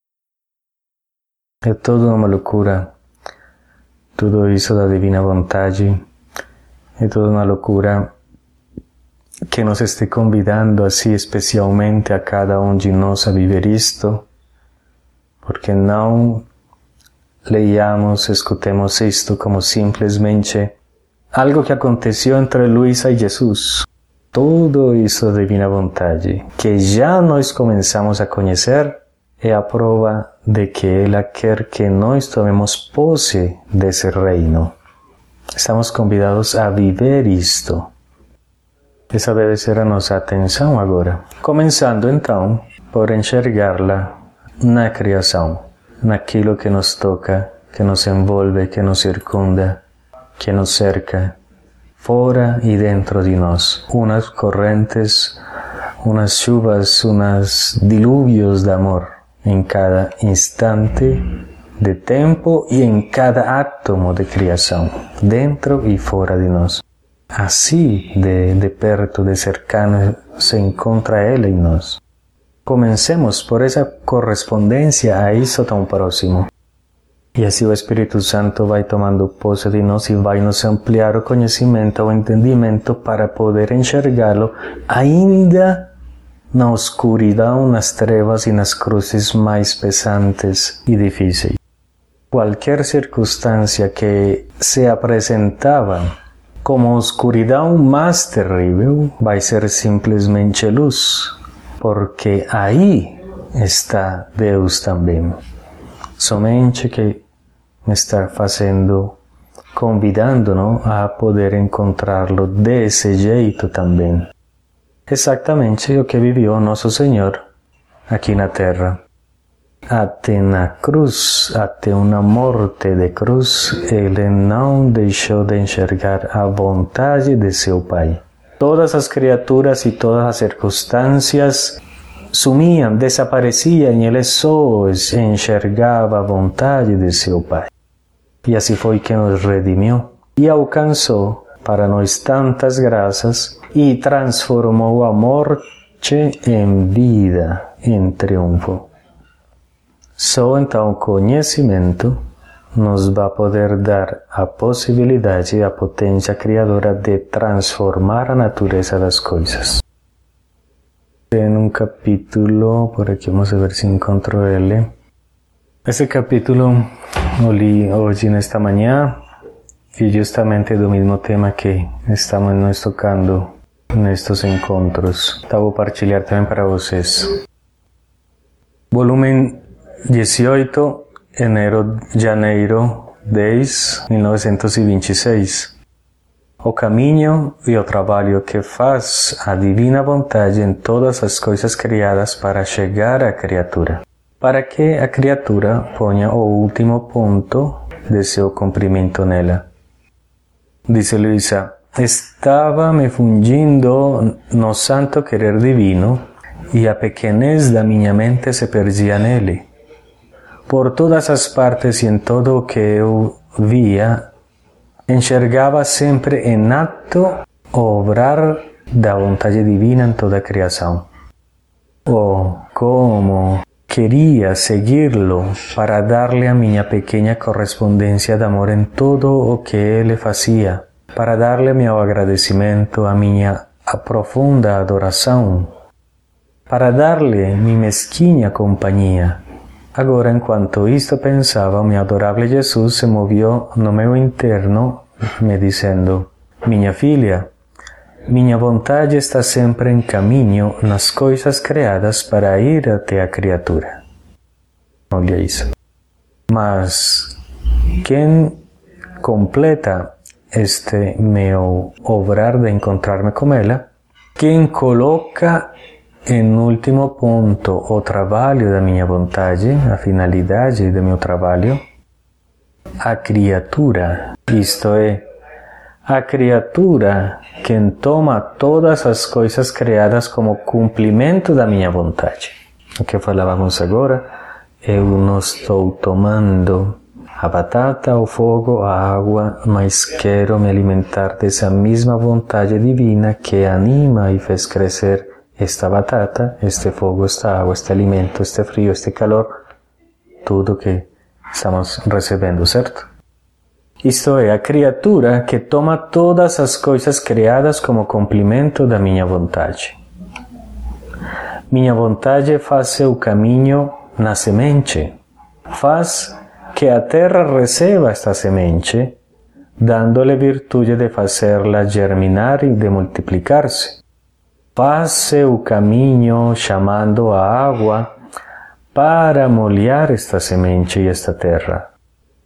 É toda uma loucura. Tudo isso da divina vontade. É toda uma loucura que nos esteja convidando assim especialmente a cada um de nós a viver isto, porque não leiamos, escutemos isto como simplesmente algo que aconteceu entre Luísa e Jesus. Tudo isso de divina vontade, que já nós começamos a conhecer, é a prova de que ela quer que nós tomemos posse desse reino. Estamos convidados a viver isto. Essa deve ser a nossa atenção agora. Começando então por enxergá-la na criação, naquilo que nos toca, que nos envolve, que nos circunda, que nos cerca, fora e dentro de nós. Unas correntes, unas chuvas, unos diluvios de amor em cada instante de tempo e em cada átomo de criação, dentro e fora de nós. Assim, de perto, de cercano, se encontra Ele em nós. Comencemos por essa correspondência a isso tão próximo. E assim o Espírito Santo vai tomando posse de nós e vai nos ampliar o conhecimento, o entendimento para poder enxergá-lo ainda na escuridão, nas trevas e nas cruzes mais pesantes e difíceis. Qualquer circunstância que se apresentava como escuridão mais terrível vai ser simplesmente luz, porque aí está Deus também. Somente que me está fazendo, convidando-nos a poder encontrá-lo desse jeito também. Exatamente o que viveu nosso Senhor aqui na terra. Até na cruz, até uma morte de cruz, Ele não deixou de enxergar a vontade de seu Pai. Todas as criaturas e todas as circunstâncias sumiam, desapareciam, e Ele só enxergava a vontade de seu Pai. E assim foi que nos redimiu e alcançou para nós tantas graças e transformou a morte em vida, em triunfo. Só então o conhecimento nos vai poder dar a possibilidade e a potência criadora de transformar a natureza das coisas. Em um capítulo, por aqui vamos ver se encontro ele. Esse capítulo eu li hoje nesta manhã e justamente do mesmo tema que estamos nos tocando nestes encontros. Então vou partilhar também para vocês. Volume 18, janeiro 10, 1926. O caminho e o trabalho que faz a divina vontade em todas as coisas criadas para chegar à criatura, para que a criatura ponha o último ponto de seu cumprimento nela. Dice Luisa: estava me fundindo no santo querer divino e a pequenez da minha mente se perdia nele. Por todas as partes e em todo o que eu via, enxergava sempre em ato o obrar da vontade divina em toda a criação. Oh, como queria segui-lo para dar-lhe a minha pequena correspondência de amor em todo o que ele fazia, para dar-lhe meu agradecimento, a minha profunda adoração, para dar-lhe minha mesquinha companhia. Agora, enquanto isto pensava, o meu adorável Jesus se moveu no meu interno, me dizendo: minha filha, minha vontade está sempre em caminho nas coisas criadas para ir até a criatura. Olha isso. Mas quem completa este meu obrar de encontrar-me com ela, quem coloca em último ponto o trabalho da minha vontade, a finalidade do meu trabalho, a criatura, isto é, a criatura quem toma todas as coisas criadas como cumprimento da minha vontade. O que falávamos agora, eu não estou tomando a batata, o fogo, a água, mas quero me alimentar dessa mesma vontade divina que anima e fez crescer esta batata, este fogo, esta água, este alimento, este frio, este calor, tudo que estamos recebendo, certo? Isto é, a criatura que toma todas as coisas criadas como cumprimento da minha vontade. Minha vontade faz o caminho na semente, faz que a terra receba esta semente, dando-lhe virtude de fazê-la germinar e de multiplicar-se. Faz o caminho chamando a água para molhar esta semente e esta terra.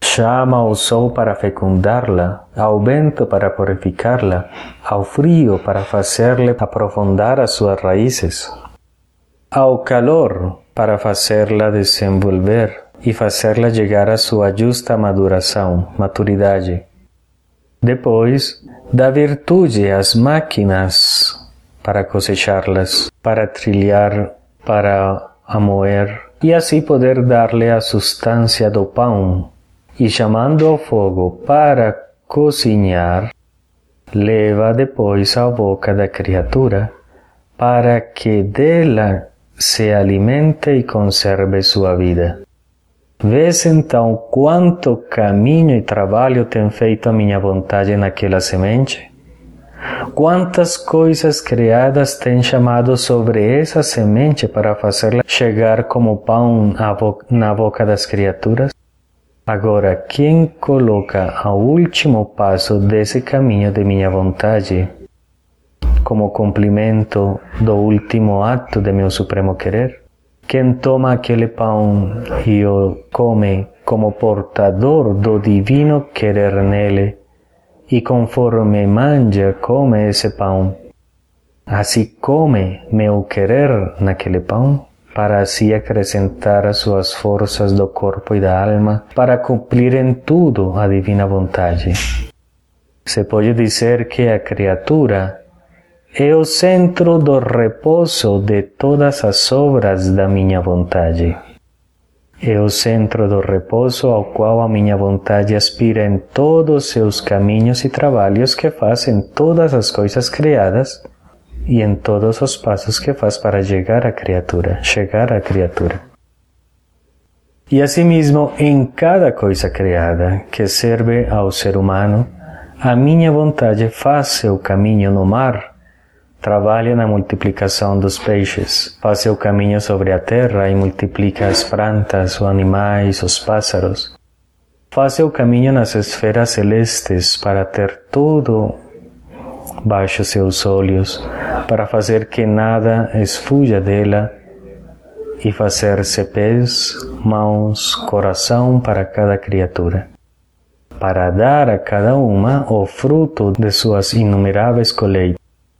chama ao sol para fecundá-la, ao vento para purificá-la, ao frio para fazer-lhe aprofundar as suas raízes, ao calor para fazê-la desenvolver e fazê-la chegar à sua justa maturidade. Depois, dá virtude às máquinas para cosechá-las, para trilhar, para moer, e assim poder dar-lhe a substância do pão, e chamando ao fogo para cozinhar, leva depois à boca da criatura, para que dela se alimente e conserve sua vida. Vês então quanto caminho e trabalho tem feito a minha vontade naquela semente? Quantas coisas criadas tem chamado sobre essa semente para fazê-la chegar como pão na boca das criaturas? Agora, quem coloca ao último passo desse caminho de minha vontade, como cumprimento do último ato de meu supremo querer? Quem toma aquele pão e o come como portador do divino querer nele, e conforme manja, come esse pão, assim come meu querer naquele pão, para assim acrescentar as suas forças do corpo e da alma, para cumprir em tudo a divina vontade. Se pode dizer que a criatura é o centro do repouso de todas as obras da minha vontade. É o centro do repouso ao qual a minha vontade aspira em todos os seus caminhos e trabalhos que faz em todas as coisas criadas e em todos os passos que faz para chegar à criatura. E assim mesmo, em cada coisa criada que serve ao ser humano, a minha vontade faz seu caminho no mar, trabalha na multiplicação dos peixes, faz seu caminho sobre a terra e multiplica as plantas, os animais, os pássaros. Faz seu caminho nas esferas celestes para ter tudo baixo seus olhos, para fazer que nada esfuja dela e fazer-se pés, mãos, coração para cada criatura, para dar a cada uma o fruto de suas inumeráveis colheitas.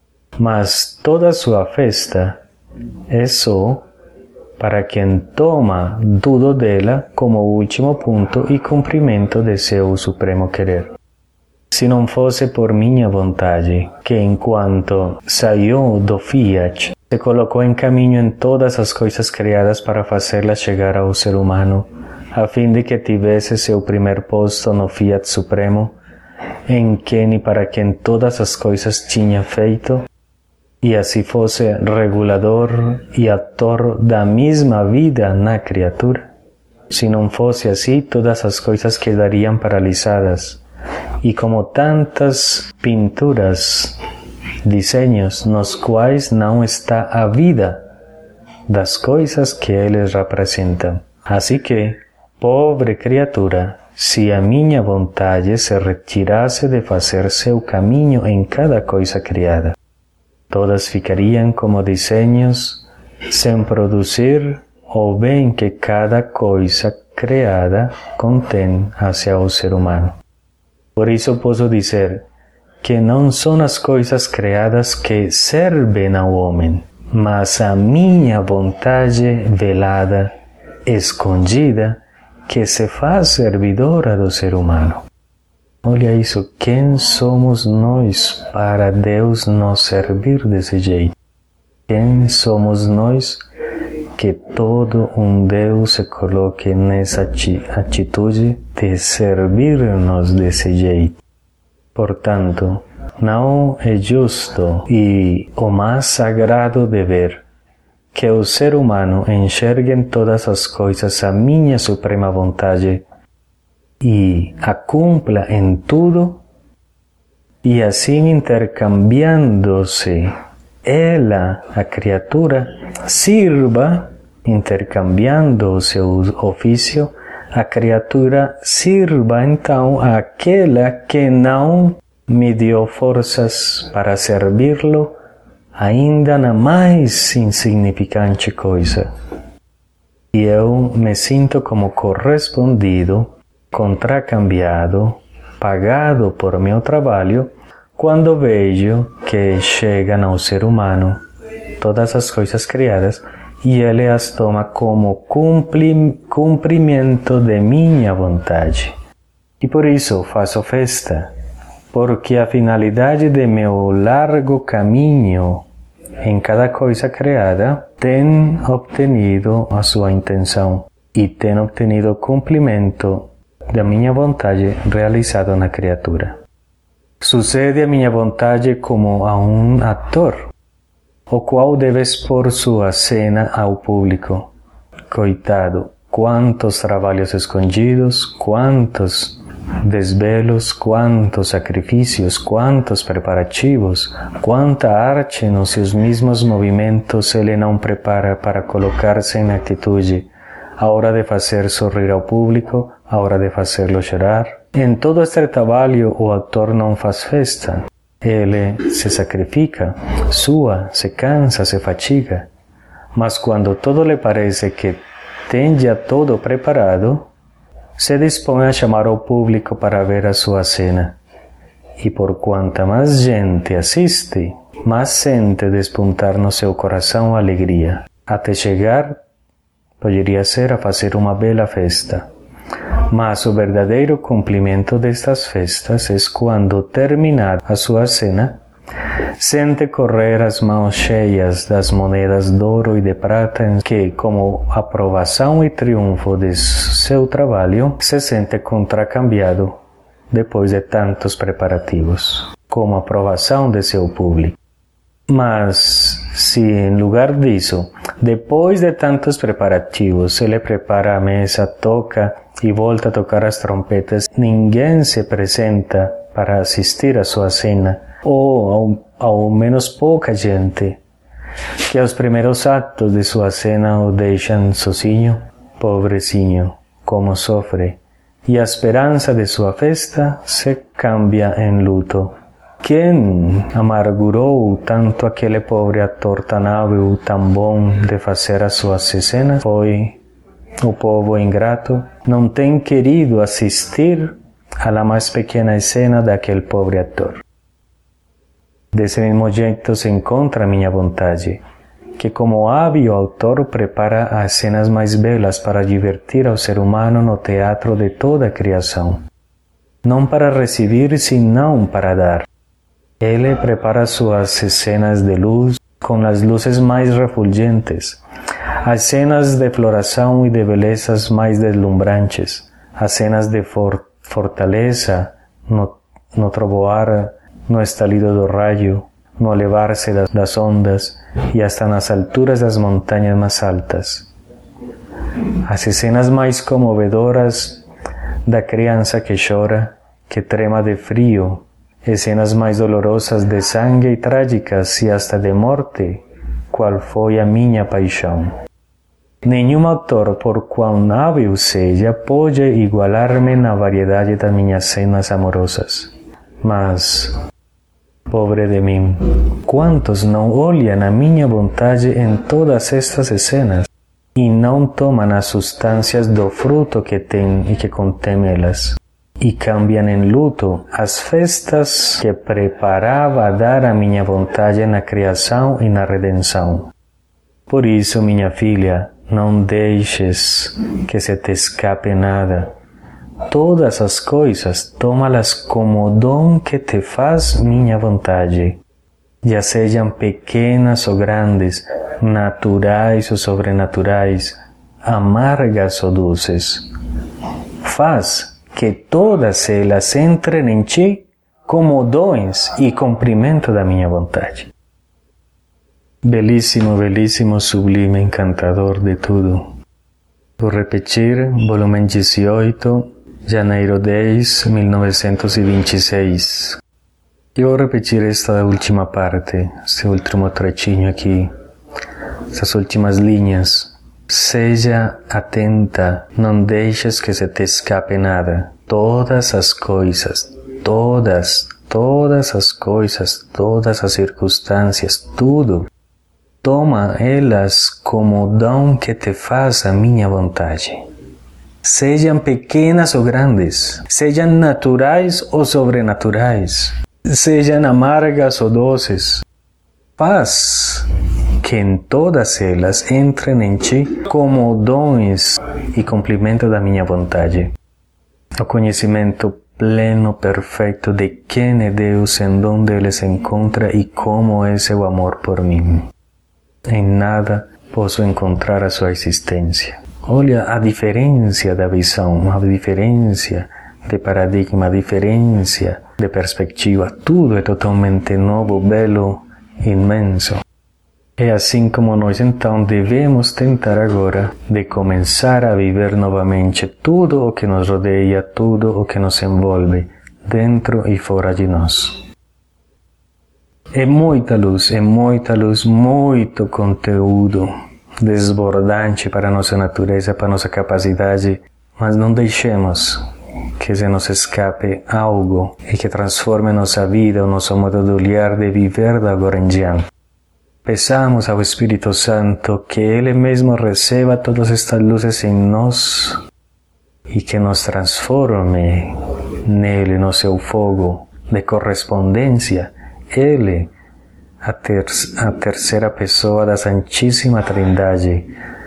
Mas toda sua festa é só para quem toma tudo dela como último ponto e cumprimento de seu supremo querer. Se não fosse por minha vontade, que enquanto saiu do Fiat, se colocou em caminho em todas as coisas criadas para fazê-las chegar ao ser humano, a fim de que tivesse seu primeiro posto no Fiat Supremo, em quem e para quem todas as coisas tinha feito, e assim fosse regulador e ator da mesma vida na criatura. Se não fosse assim, todas as coisas quedariam paralisadas, e como tantas pinturas, desenhos nos quais não está a vida das coisas que eles representam. Assim que, pobre criatura, se a minha vontade se retirasse de fazer seu caminho em cada coisa criada, todas ficariam como desenhos sem produzir o bem que cada coisa criada contém hacia o ser humano. Por isso posso dizer que não são as coisas criadas que servem ao homem, mas a minha vontade velada, escondida, que se faz servidora do ser humano. Olha isso, quem somos nós para Deus nos servir desse jeito? Quem somos nós que todo um Deus se coloque nessa atitude de servir-nos desse jeito? Portanto, não é justo e o mais sagrado dever que o ser humano enxergue em todas as coisas a minha suprema vontade e a cumpla em tudo, e assim intercambiando-se ela, a criatura, sirva, intercambiando o seu ofício, a criatura sirva então àquela que não me deu forças para servi-lo, ainda na mais insignificante coisa. E eu me sinto como correspondido contracambiado, pagado por meu trabalho, quando vejo que chegam ao ser humano todas as coisas criadas e ele as toma como cumprimento de minha vontade. E por isso faço festa, porque a finalidade de meu largo caminho em cada coisa criada tem obtenido a sua intenção e tem obtenido o cumprimento da minha vontade realizado na criatura. Sucede a minha vontade como a um ator, o qual deve expor sua cena ao público. Coitado, quantos trabalhos escondidos, quantos desvelos, quantos sacrifícios, quantos preparativos, quanta arte nos seus mesmos movimentos ele não prepara para colocar-se em atitude, a hora de fazer sorrir ao público, a hora de fazê-lo chorar. Em todo este trabalho o autor não faz festa. Ele se sacrifica, sua, se cansa, se fatiga. Mas quando todo lhe parece que tem já todo preparado, se dispõe a chamar ao público para ver a sua cena. E por quanta mais gente assiste, mais sente despuntar no seu coração a alegria, até chegar, poderia ser, a fazer uma bela festa. Mas o verdadeiro cumprimento destas festas é quando, terminada a sua cena, sente correr as mãos cheias das moedas de ouro e de prata em que, como aprovação e triunfo de seu trabalho, se sente contracambiado depois de tantos preparativos, como aprovação de seu público. Mas, se em lugar disso, depois de tantos preparativos, ele prepara a mesa, toca e volta a tocar as trompetas, ninguém se apresenta para assistir a sua cena, ou ao menos pouca gente, que aos primeiros atos de sua cena o deixam sozinho, pobrezinho, como sofre, e a esperança de sua festa se cambia em luto. Quem amargurou tanto aquele pobre ator tão hábil, tão bom de fazer as suas cenas? Foi o povo ingrato. Não tem querido assistir a la mais pequena cena daquele pobre ator. Desse mesmo jeito se encontra a minha vontade, que como hábil autor prepara as cenas mais belas para divertir ao ser humano no teatro de toda a criação. Não para receber, senão para dar. Ele prepara suas cenas de luz com as luzes mais refulgentes, as cenas de floração e de belezas mais deslumbrantes, as cenas de fortaleza no trovoar, no estalido do raio, no elevar-se das ondas e hasta nas alturas das montanhas mais altas. As cenas mais comovedoras da criança que chora, que trema de frio, escenas mais dolorosas de sangue e trágicas e hasta de morte, qual foi a minha paixão. Nenhum autor, por quão hábil seja, pode igualar-me na variedade das minhas cenas amorosas. Mas, pobre de mim, quantos não olham a minha vontade em todas estas cenas e não tomam as substâncias do fruto que tem e que contém elas? E cambiam em luto as festas que preparava a dar a minha vontade na criação e na redenção. Por isso, minha filha, não deixes que se te escape nada. Todas as coisas, toma-las como dom que te faz minha vontade, já sejam pequenas ou grandes, naturais ou sobrenaturais, amargas ou doces. Faz que todas elas entrem em ti como dons e cumprimento da minha vontade. Belíssimo, belíssimo, sublime, encantador de tudo. Vou repetir, volume 18, janeiro 10, 1926. Eu vou repetir esta última parte, este último trechinho aqui, essas últimas linhas. Seja atenta, não deixes que se te escape nada. Todas as coisas, todas as coisas, todas as circunstâncias, tudo. Toma elas como dom que te faz a minha vontade. sejam pequenas ou grandes, sejam naturais ou sobrenaturais, sejam amargas ou doces. Faz que em todas elas entrem em ti como dons e complemento da minha vontade. O conhecimento pleno, perfeito de quem é Deus, em onde Ele se encontra e como é seu amor por mim. Em nada posso encontrar a sua existência. Olha a diferença da visão, a diferença de paradigma, a diferença de perspectiva. Tudo é totalmente novo, belo, imenso. É assim como nós então devemos tentar agora de começar a viver novamente tudo o que nos rodeia, tudo o que nos envolve, dentro e fora de nós. É muita luz, muito conteúdo desbordante para a nossa natureza, para a nossa capacidade, mas não deixemos que se nos escape algo e que transforme nossa vida, o nosso modo de olhar, de viver da agora em diante. Peçamos ao Espírito Santo que Ele mesmo receba todas estas luzes em nós e que nos transforme nele, no seu fogo de correspondência. Ele, a terceira pessoa da Santíssima Trindade,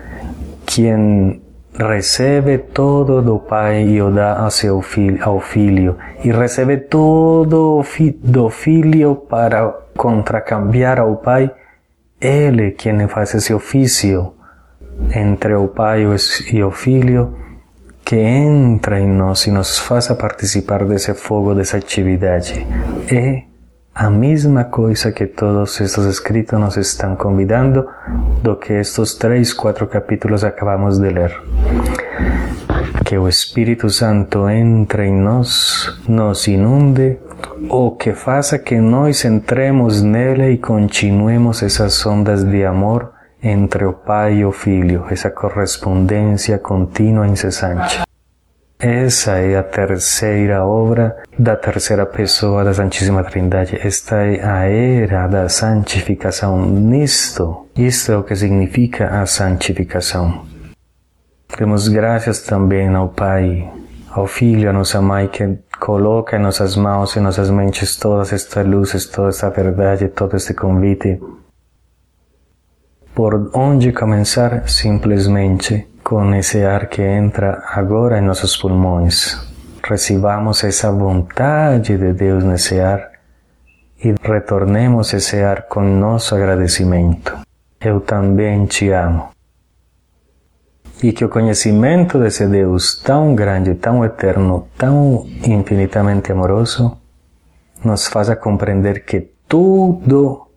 quem recebe todo do Pai e o dá ao Filho, e recebe todo do Filho para contracambiar ao Pai. Ele quem faz esse ofício entre o Pai e o Filho, que entra em nós e nos faça participar desse fogo, dessa atividade. É a mesma coisa que todos estes escritos nos estão convidando, do que estes 3, 4 capítulos acabamos de ler. Que o Espírito Santo entre em nós, nos inunde, ou que faça que nós entremos nele e continuemos essas ondas de amor entre o Pai e o Filho, essa correspondência contínua e incessante. Essa é a terceira obra da terceira pessoa da Santíssima Trindade. Esta é a era da santificação. Isto é o que significa a santificação. Demos graças também ao Pai, ao Filho, à nossa Mãe, que coloca em nossas mãos e nossas mentes todas estas luzes, toda esta verdade, todo este convite. Por onde começar? Simplesmente com esse ar que entra agora em nossos pulmões. Recebamos essa vontade de Deus nesse ar e retornemos esse ar com nosso agradecimento. Eu também te amo. E que o conhecimento desse Deus tão grande, tão eterno, tão infinitamente amoroso, nos faça compreender que tudo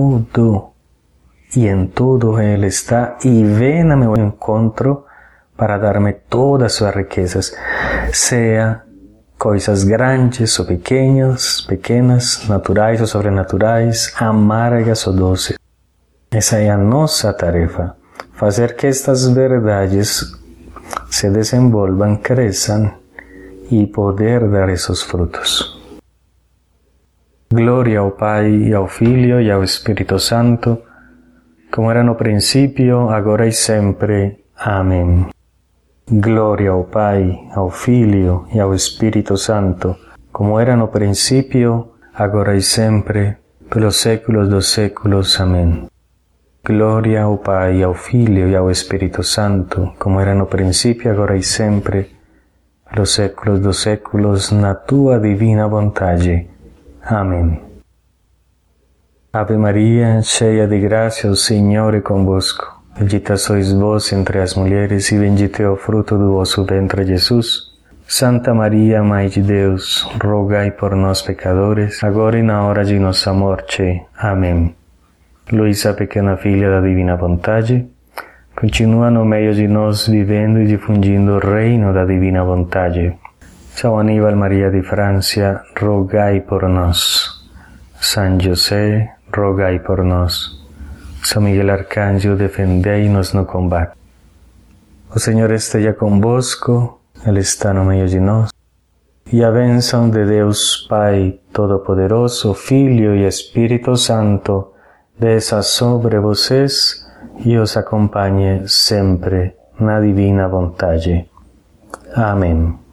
e em tudo Ele está e vem a meu encontro para dar-me todas as suas riquezas, seja coisas grandes ou pequenas, naturais ou sobrenaturais, amargas ou doces. Essa é a nossa tarefa, fazer que estas verdades se desenvolvam, cresçam e poder dar esses frutos. Glória ao Pai, e ao Filho, e ao Espírito Santo, como era no princípio, agora e sempre. Amém. Glória ao Pai, ao Filho e ao Espírito Santo, como era no princípio, agora e sempre, pelos séculos dos séculos. Amém. Glória ao Pai, ao Filho e ao Espírito Santo, como era no princípio, agora e sempre, pelos séculos dos séculos, na tua divina vontade. Amém. Ave Maria, cheia de graça, o Senhor é convosco. Bendita sois vós entre as mulheres, e bendito é o fruto do vosso ventre, Jesus. Santa Maria, Mãe de Deus, rogai por nós, pecadores, agora e na hora de nossa morte. Amém. Luísa, pequena filha da divina vontade, continua no meio de nós, vivendo e difundindo o reino da divina vontade. São Aníbal Maria de França, rogai por nós. São José, rogai por nós. São Miguel Arcanjo, defendei-nos no combate. O Senhor esteja convosco, Ele está no meio de nós. E a bênção de Deus Pai Todo-Poderoso, Filho e Espírito Santo, desça sobre vocês e os acompanhe sempre na divina vontade. Amém.